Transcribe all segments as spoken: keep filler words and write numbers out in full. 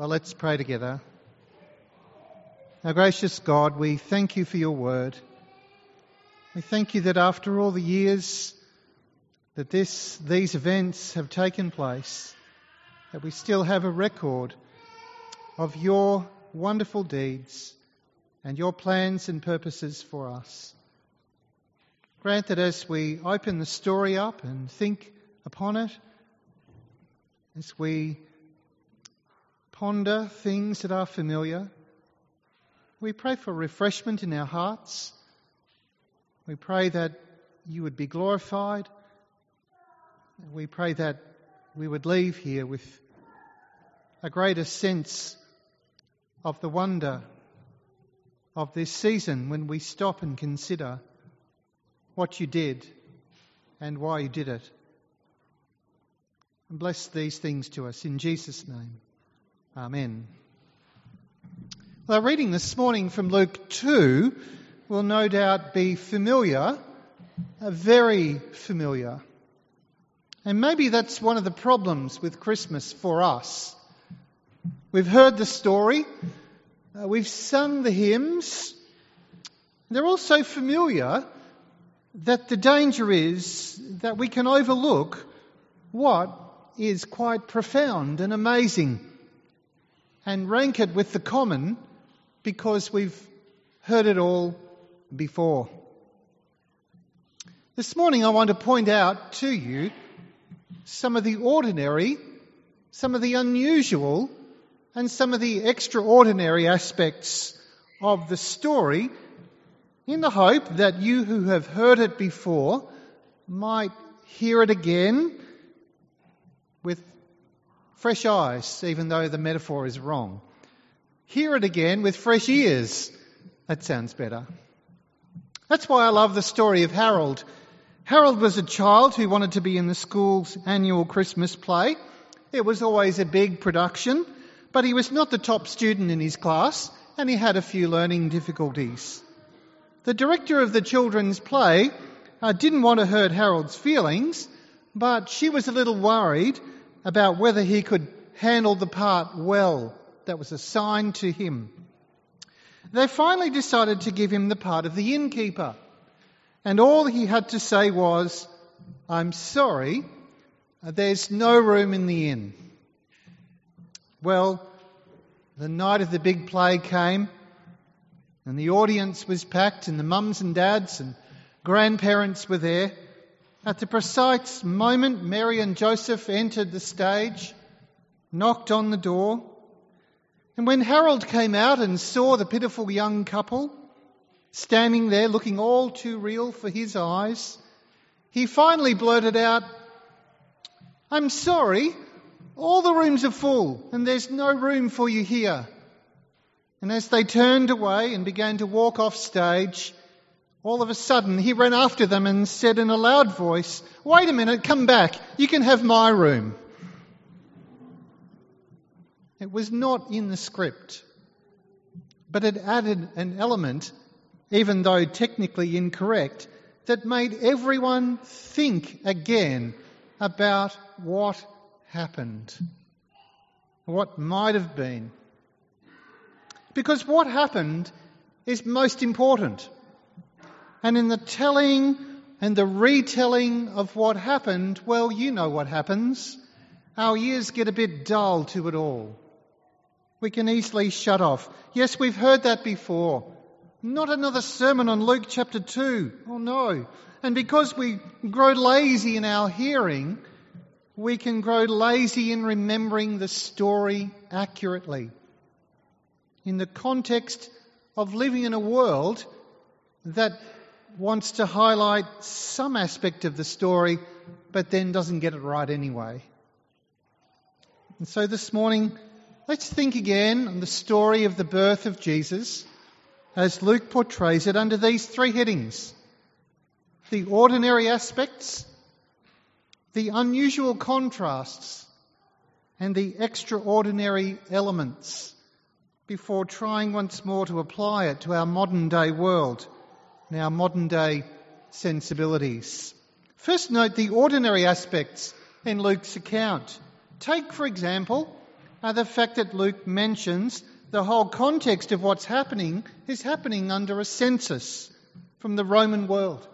Well, let's pray together. Our gracious God, we thank you for your word. We thank you that after all the years that this, these events have taken place, that we still have a record of your wonderful deeds and your plans and purposes for us. Grant that as we open the story up and think upon it, as we ponder things that are familiar, we pray for refreshment in our hearts. We pray that you would be glorified. We pray that we would leave here with a greater sense of the wonder of this season when we stop and consider what you did and why you did it. And bless these things to us in Jesus' name. Amen. Well, our reading this morning from Luke two will no doubt be familiar, uh, very familiar. And maybe that's one of the problems with Christmas for us. We've heard the story, uh, we've sung the hymns. They're all so familiar that the danger is that we can overlook what is quite profound and amazing and rank it with the common because we've heard it all before. This morning I want to point out to you some of the ordinary, some of the unusual, and some of the extraordinary aspects of the story in the hope that you who have heard it before might hear it again with fresh eyes, even though the metaphor is wrong. Hear it again with fresh ears. That sounds better. That's why I love the story of Harold. Harold was a child who wanted to be in the school's annual Christmas play. It was always a big production, but he was not the top student in his class, and he had a few learning difficulties. The director of the children's play uh, didn't want to hurt Harold's feelings, but she was a little worried about whether he could handle the part well that was assigned to him. They finally decided to give him the part of the innkeeper, and all he had to say was, "I'm sorry, there's no room in the inn." Well, the night of the big play came, and the audience was packed, and the mums and dads and grandparents were there. At the precise moment, Mary and Joseph entered the stage, knocked on the door, and when Harold came out and saw the pitiful young couple standing there looking all too real for his eyes, he finally blurted out, "I'm sorry, all the rooms are full and there's no room for you here." And as they turned away and began to walk off stage, all of a sudden he ran after them and said in a loud voice, "Wait a minute, come back, you can have my room." It was not in the script, but it added an element, even though technically incorrect, that made everyone think again about what happened, what might have been. Because what happened is most important. And in the telling and the retelling of what happened, well, you know what happens. Our ears get a bit dull to it all. We can easily shut off. Yes, we've heard that before. Not another sermon on Luke chapter two. Oh no. And because we grow lazy in our hearing, we can grow lazy in remembering the story accurately. In the context of living in a world that wants to highlight some aspect of the story, but then doesn't get it right anyway. And so this morning, let's think again on the story of the birth of Jesus as Luke portrays it under these three headings: the ordinary aspects, the unusual contrasts, and the extraordinary elements, before trying once more to apply it to our modern day world and our modern day sensibilities. First, note the ordinary aspects in Luke's account. Take, for example, are the fact that Luke mentions the whole context of what's happening is happening under a census from the Roman world.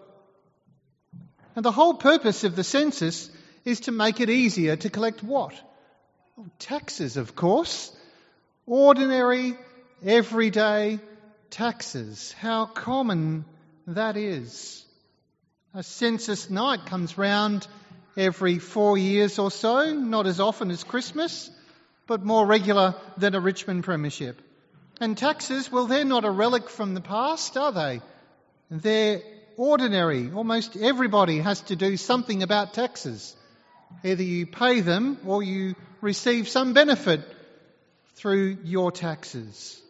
And the whole purpose of the census is to make it easier to collect what? Well, taxes, of course. Ordinary, everyday taxes. How common that is. A census night comes round every four years or so, not as often as Christmas, but more regular than a Richmond premiership. And taxes, well, they're not a relic from the past, are they? They're ordinary. Almost everybody has to do something about taxes. Either you pay them or you receive some benefit through your taxes.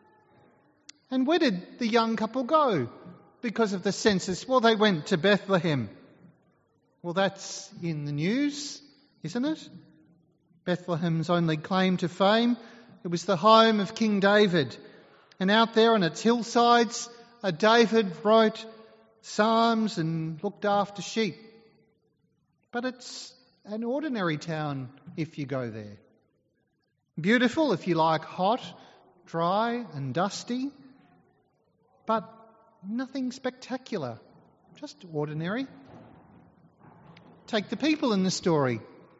And where did the young couple go because of the census? Well, they went to Bethlehem. Well, that's in the news, isn't it? Bethlehem's only claim to fame, it was the home of King David. And out there on its hillsides, a David wrote psalms and looked after sheep. But it's an ordinary town if you go there. Beautiful if you like hot, dry and dusty, but nothing spectacular, just ordinary. Take the people in the story.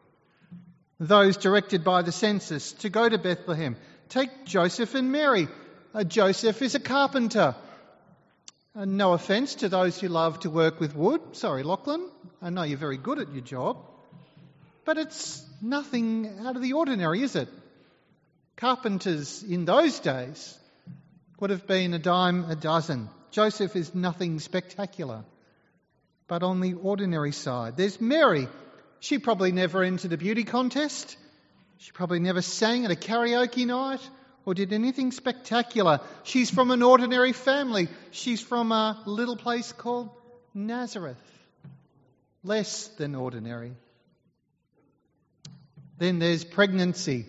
Those directed by the census to go to Bethlehem. Take Joseph and Mary. Uh, Joseph is a carpenter. Uh, no offence to those who love to work with wood. Sorry, Lachlan. I know you're very good at your job. But it's nothing out of the ordinary, is it? Carpenters in those days would have been a dime a dozen. Joseph is nothing spectacular, but on the ordinary side. There's Mary. She probably never entered a beauty contest. She probably never sang at a karaoke night or did anything spectacular. She's from an ordinary family. She's from a little place called Nazareth. Less than ordinary. Then there's pregnancy.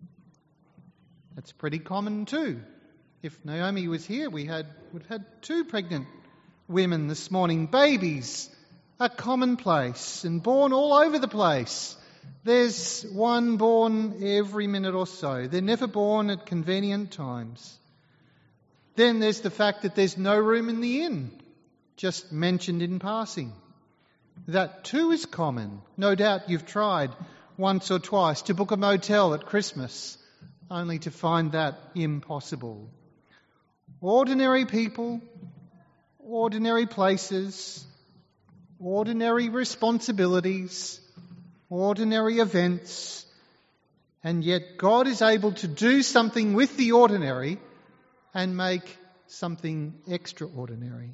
That's pretty common too. If Naomi was here, we had would have had two pregnant women this morning. Babies are commonplace and born all over the place. There's one born every minute or so. They're never born at convenient times. Then there's the fact that there's no room in the inn, just mentioned in passing. That too is common. No doubt you've tried once or twice to book a motel at Christmas, only to find that impossible. Ordinary people, ordinary places, ordinary responsibilities, ordinary events, and yet God is able to do something with the ordinary and make something extraordinary.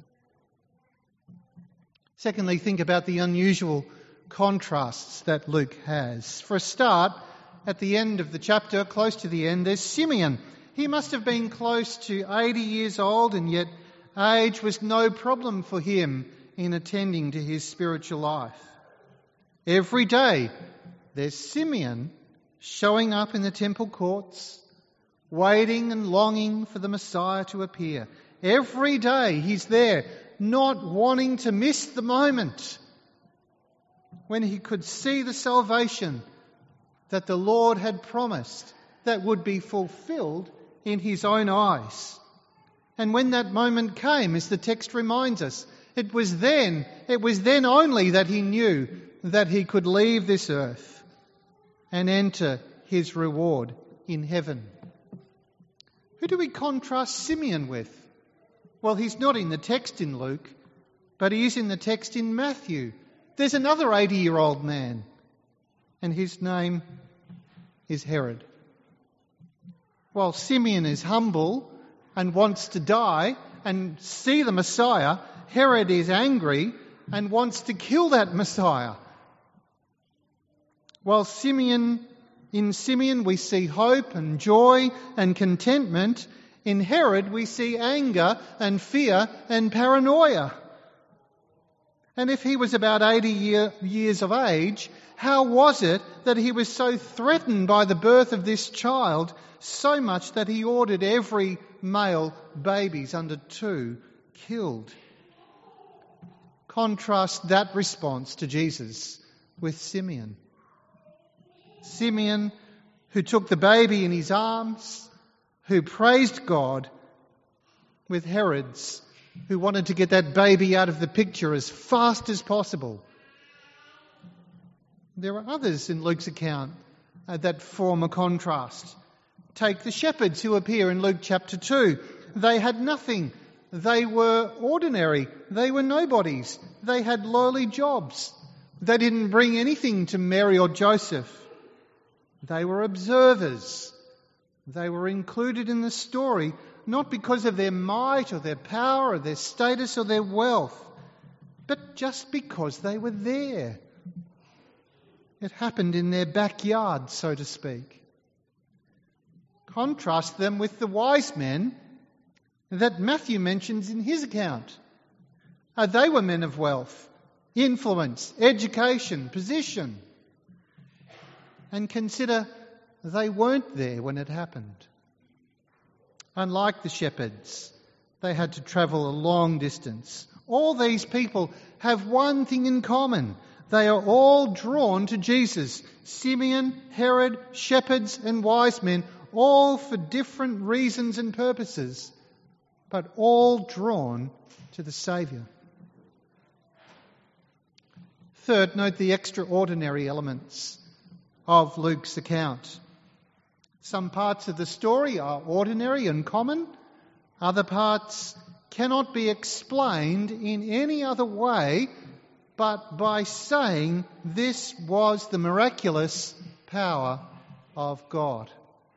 Secondly, think about the unusual contrasts that Luke has. For a start, at the end of the chapter, close to the end, there's Simeon. He must have been close to eighty years old, and yet age was no problem for him in attending to his spiritual life. Every day, there's Simeon showing up in the temple courts, waiting and longing for the Messiah to appear. Every day he's there, not wanting to miss the moment when he could see the salvation that the Lord had promised that would be fulfilled in his own eyes. And when that moment came, as the text reminds us, it was then, it was then only that he knew that he could leave this earth and enter his reward in heaven. Who do we contrast Simeon with? Well, he's not in the text in Luke, but he is in the text in Matthew. There's another eighty-year-old man, and his name is Herod. While Simeon is humble and wants to die and see the Messiah, Herod is angry and wants to kill that Messiah. While Simeon, in Simeon we see hope and joy and contentment, in Herod we see anger and fear and paranoia. And if he was about eighty year, years of age, how was it that he was so threatened by the birth of this child so much that he ordered every male babies under two killed? Contrast that response to Jesus with Simeon. Simeon who took the baby in his arms, who praised God, with Herods, who wanted to get that baby out of the picture as fast as possible. There are others in Luke's account uh, that form a contrast. Take the shepherds who appear in Luke chapter two. They had nothing. They were ordinary. They were nobodies. They had lowly jobs. They didn't bring anything to Mary or Joseph. They were observers. They were included in the story, not because of their might or their power or their status or their wealth, but just because they were there. It happened in their backyard, so to speak. Contrast them with the wise men that Matthew mentions in his account. Uh, they were men of wealth, influence, education, position. And consider they weren't there when it happened. Unlike the shepherds, they had to travel a long distance. All these people have one thing in common. They are all drawn to Jesus. Simeon, Herod, shepherds and wise men, all for different reasons and purposes, but all drawn to the Saviour. Third, note the extraordinary elements of Luke's account. Some parts of the story are ordinary and common. Other parts cannot be explained in any other way but by saying this was the miraculous power of God.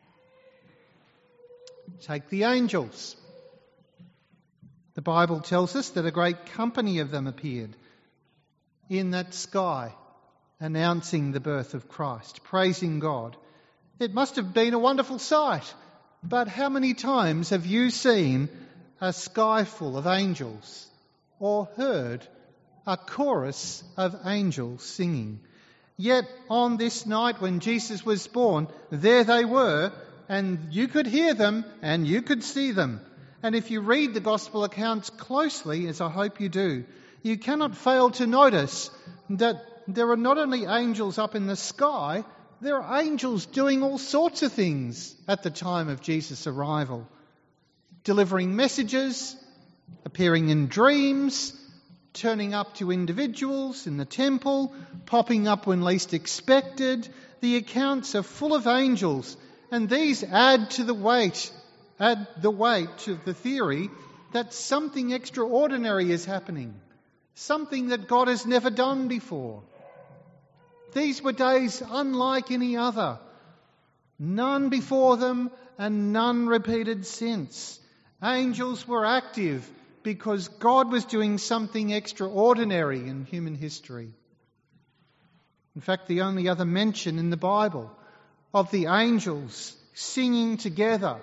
Take the angels. The Bible tells us that a great company of them appeared in that sky, announcing the birth of Christ, praising God. It must have been a wonderful sight, but how many times have you seen a sky full of angels or heard a chorus of angels singing? Yet on this night when Jesus was born, there they were, and you could hear them and you could see them. And if you read the Gospel accounts closely, as I hope you do, you cannot fail to notice that there are not only angels up in the sky, there are angels doing all sorts of things at the time of Jesus' arrival. Delivering messages, appearing in dreams, turning up to individuals in the temple, popping up when least expected. The accounts are full of angels, and these add to the weight, add the weight to the theory that something extraordinary is happening, something that God has never done before. These were days unlike any other. None before them and none repeated since. Angels were active because God was doing something extraordinary in human history. In fact, the only other mention in the Bible of the angels singing together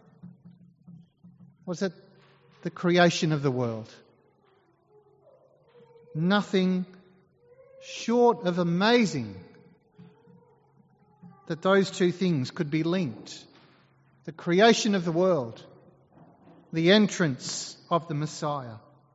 was at the creation of the world. Nothing short of amazing that those two things could be linked. The creation of the world, the entrance of the Messiah.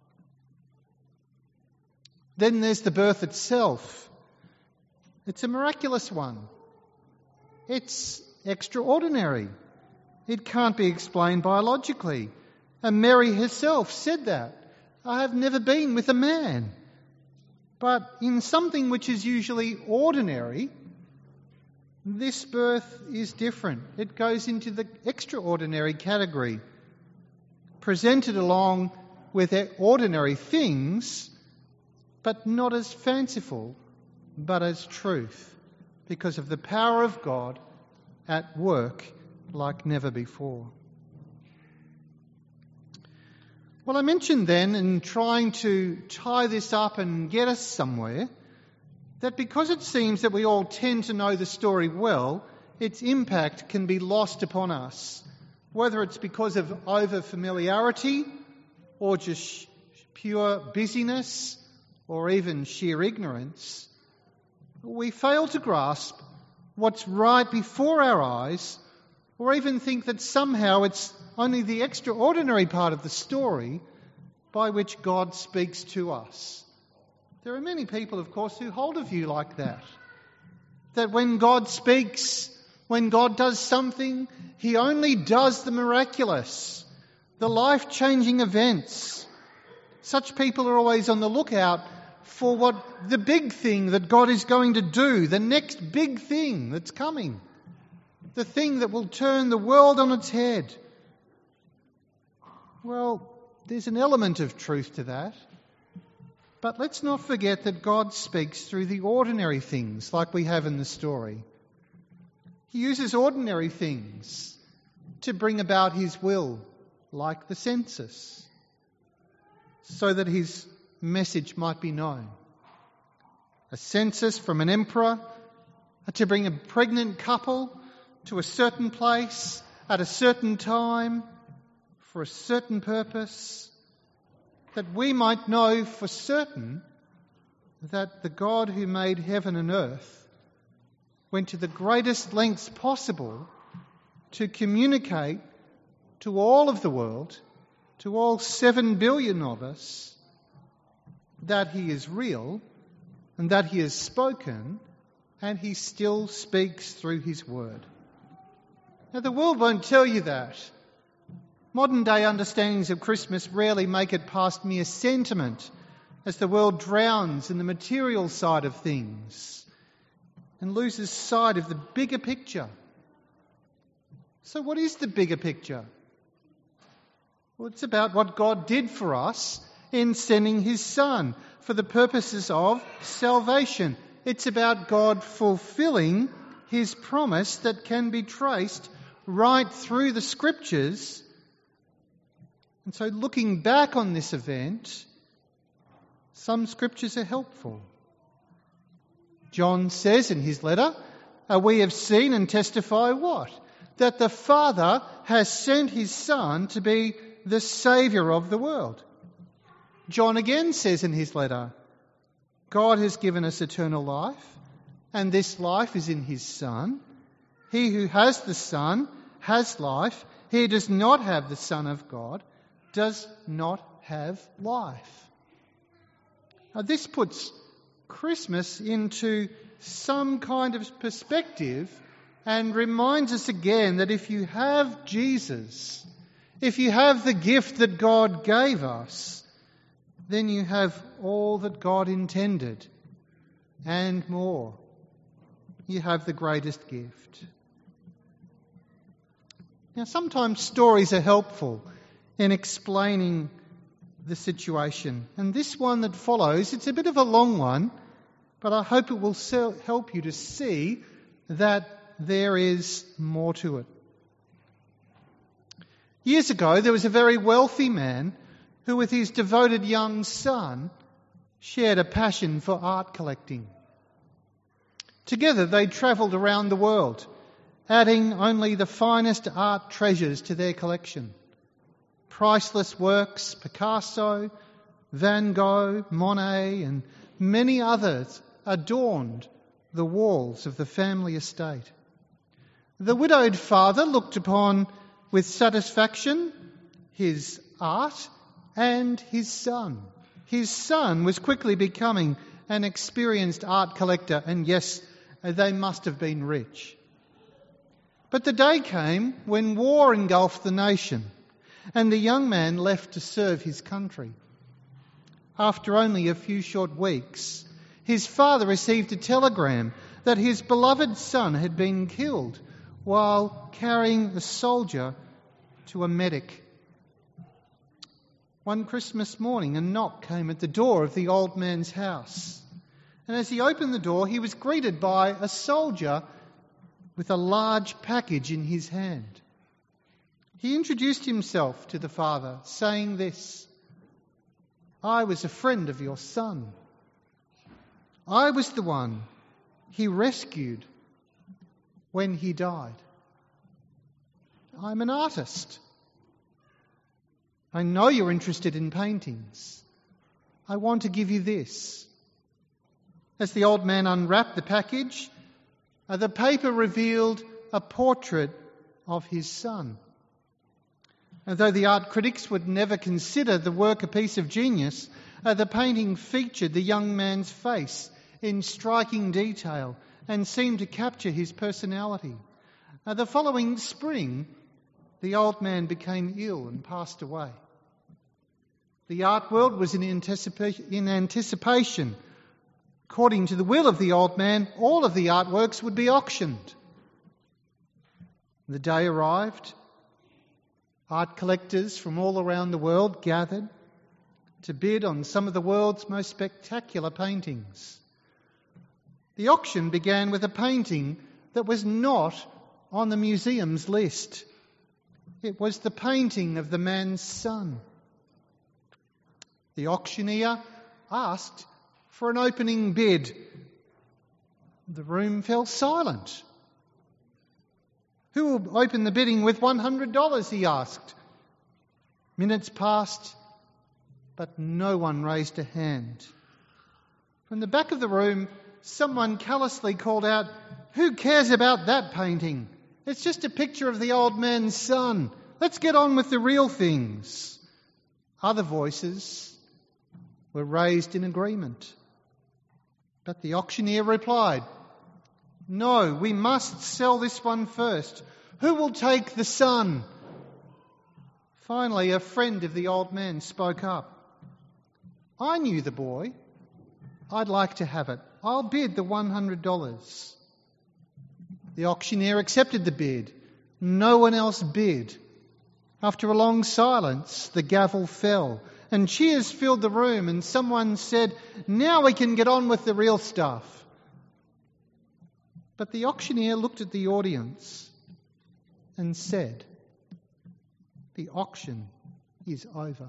Then there's the birth itself. It's a miraculous one. It's extraordinary. It can't be explained biologically. And Mary herself said that. I have never been with a man. But in something which is usually ordinary, this birth is different. It goes into the extraordinary category, presented along with ordinary things, but not as fanciful, but as truth, because of the power of God at work like never before. Well, I mentioned then, in trying to tie this up and get us somewhere, that because it seems that we all tend to know the story well, its impact can be lost upon us, whether it's because of over-familiarity or just pure busyness or even sheer ignorance. We fail to grasp what's right before our eyes, or even think that somehow it's only the extraordinary part of the story by which God speaks to us. There are many people, of course, who hold a view like that. That when God speaks, When God does something, he only does the miraculous, the life-changing events. Such people are always on the lookout for what the big thing that God is going to do, the next big thing that's coming, the thing that will turn the world on its head. Well, there's an element of truth to that. But let's not forget that God speaks through the ordinary things like we have in the story. He uses ordinary things to bring about his will, like the census, so that his message might be known. A census from an emperor to bring a pregnant couple to a certain place at a certain time for a certain purpose, that we might know for certain that the God who made heaven and earth went to the greatest lengths possible to communicate to all of the world, to all seven billion of us, that he is real and that he has spoken and he still speaks through his word. Now, the world won't tell you that. Modern day understandings of Christmas rarely make it past mere sentiment as the world drowns in the material side of things and loses sight of the bigger picture. So what is the bigger picture? Well, it's about what God did for us in sending his Son for the purposes of salvation. It's about God fulfilling his promise that can be traced right through the Scriptures. And so looking back on this event, some Scriptures are helpful. John says in his letter, we have seen and testify what? That the Father has sent his Son to be the Saviour of the world. John again says in his letter, God has given us eternal life, and this life is in his Son. He who has the Son has life. He who does not have the Son of God does not have life. Now, this puts Christmas into some kind of perspective and reminds us again that if you have Jesus, if you have the gift that God gave us, then you have all that God intended and more. You have the greatest gift. Now, sometimes stories are helpful in explaining the situation. And this one that follows, it's a bit of a long one, but I hope it will help you to see that there is more to it. Years ago, there was a very wealthy man who, with his devoted young son, shared a passion for art collecting. Together, they travelled around the world, adding only the finest art treasures to their collection. Priceless works, Picasso, Van Gogh, Monet, and many others adorned the walls of the family estate. The widowed father looked upon with satisfaction his art and his son. His son was quickly becoming an experienced art collector, and yes, they must have been rich. But the day came when war engulfed the nation, and the young man left to serve his country. After only a few short weeks, his father received a telegram that his beloved son had been killed while carrying a soldier to a medic. One Christmas morning, a knock came at the door of the old man's house. And as he opened the door, he was greeted by a soldier with a large package in his hand. He introduced himself to the father, saying this: I was a friend of your son. I was the one he rescued when he died. I'm an artist. I know you're interested in paintings. I want to give you this. As the old man unwrapped the package, uh, the paper revealed a portrait of his son. And though the art critics would never consider the work a piece of genius, uh, the painting featured the young man's face in striking detail and seemed to capture his personality. Uh, the following spring, the old man became ill and passed away. The art world was in anticipation, in anticipation. According to the will of the old man, all of the artworks would be auctioned. The day arrived. Art collectors from all around the world gathered to bid on some of the world's most spectacular paintings. The auction began with a painting that was not on the museum's list. It was the painting of the man's son. The auctioneer asked for an opening bid. The room fell silent. Who will open the bidding with one hundred dollars, he asked. Minutes passed, but no one raised a hand. From the back of the room, someone callously called out, "Who cares about that painting? It's just a picture of the old man's son. Let's get on with the real things." Other voices were raised in agreement. But the auctioneer replied, "No, we must sell this one first. Who will take the son?" Finally, a friend of the old man spoke up. "I knew the boy. I'd like to have it. I'll bid the one hundred dollars. The auctioneer accepted the bid. No one else bid. After a long silence, the gavel fell, and cheers filled the room, and someone said, "Now we can get on with the real stuff." But the auctioneer looked at the audience and said, "The auction is over."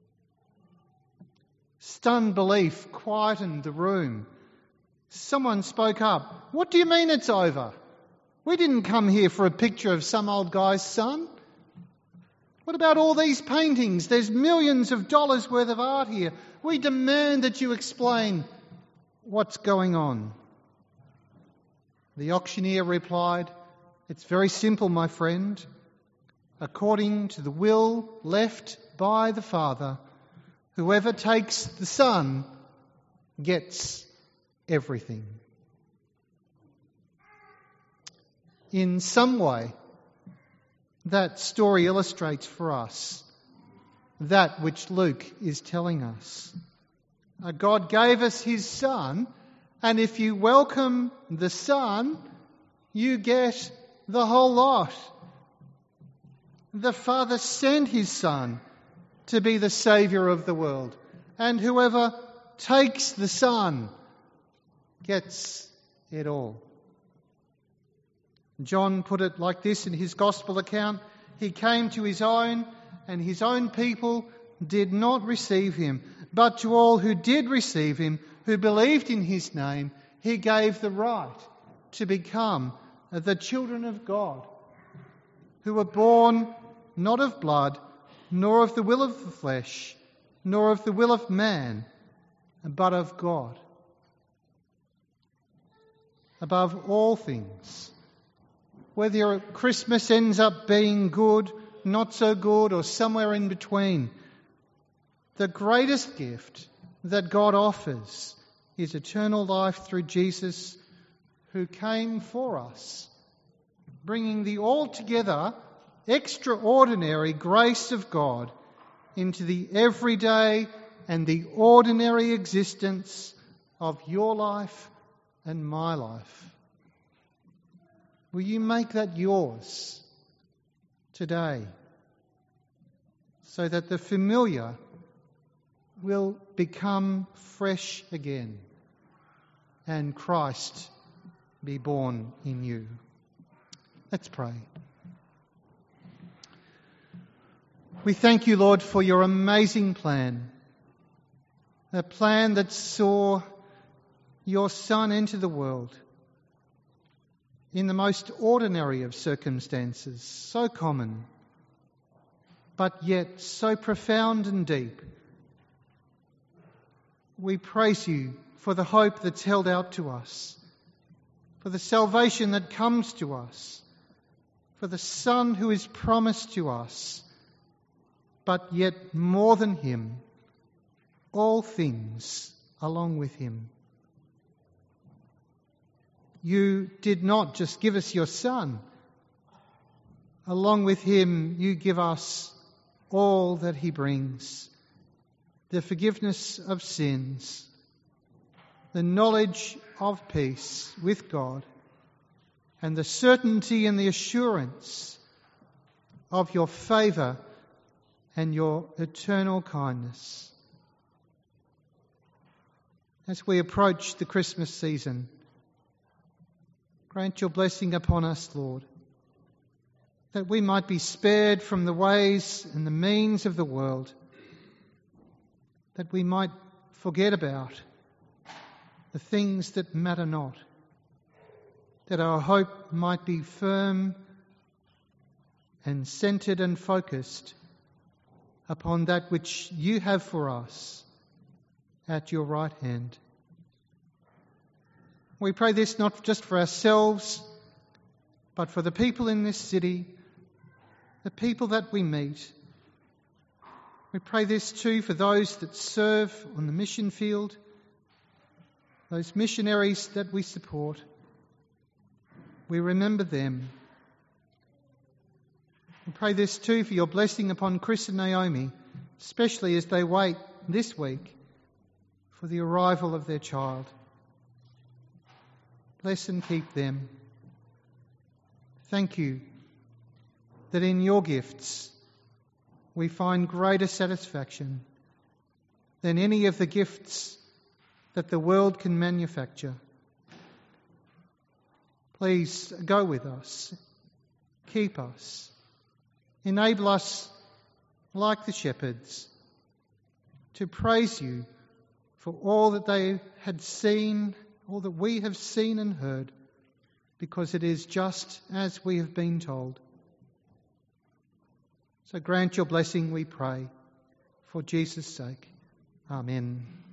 Stunned belief quietened the room. Someone spoke up. "What do you mean it's over? We didn't come here for a picture of some old guy's son. What about all these paintings? There's millions of dollars worth of art here. We demand that you explain what's going on." The auctioneer replied, "It's very simple, my friend. According to the will left by the Father, whoever takes the Son gets everything." In some way, that story illustrates for us that which Luke is telling us. God gave us his Son, and if you welcome the Son, you get the whole lot. The Father sent his Son to be the Saviour of the world, and whoever takes the Son gets it all. John put it like this in his Gospel account: "He came to his own, and his own people did not receive him. But to all who did receive him, who believed in his name, he gave the right to become the children of God, who were born not of blood, nor of the will of the flesh, nor of the will of man, but of God." Above all things, whether your Christmas ends up being good, not so good, or somewhere in between, the greatest gift that God offers is eternal life through Jesus, who came for us, bringing the altogether extraordinary grace of God into the everyday and the ordinary existence of your life and my life. Will you make that yours today, so that the familiar will become fresh again and Christ be born in you? Let's pray. We thank you, Lord, for your amazing plan, a plan that saw your Son enter the world in the most ordinary of circumstances, so common, but yet so profound and deep. We praise you for the hope that's held out to us, for the salvation that comes to us, for the Son who is promised to us, but yet more than him, all things along with him. You did not just give us your Son, along with him, you give us all that he brings: the forgiveness of sins, the knowledge of peace with God, and the certainty and the assurance of your favour and your eternal kindness. As we approach the Christmas season, grant your blessing upon us, Lord, that we might be spared from the ways and the means of the world, that we might forget about the things that matter not, that our hope might be firm and centred and focused upon that which you have for us at your right hand. We pray this not just for ourselves, but for the people in this city, the people that we meet. We pray this too for those that serve on the mission field, those missionaries that we support. We remember them. We pray this too for your blessing upon Chris and Naomi, especially as they wait this week for the arrival of their child. Bless and keep them. Thank you that in your gifts we find greater satisfaction than any of the gifts that the world can manufacture. Please go with us, keep us, enable us, like the shepherds, to praise you for all that they had seen, all that we have seen and heard, because it is just as we have been told. So grant your blessing, we pray, for Jesus' sake. Amen.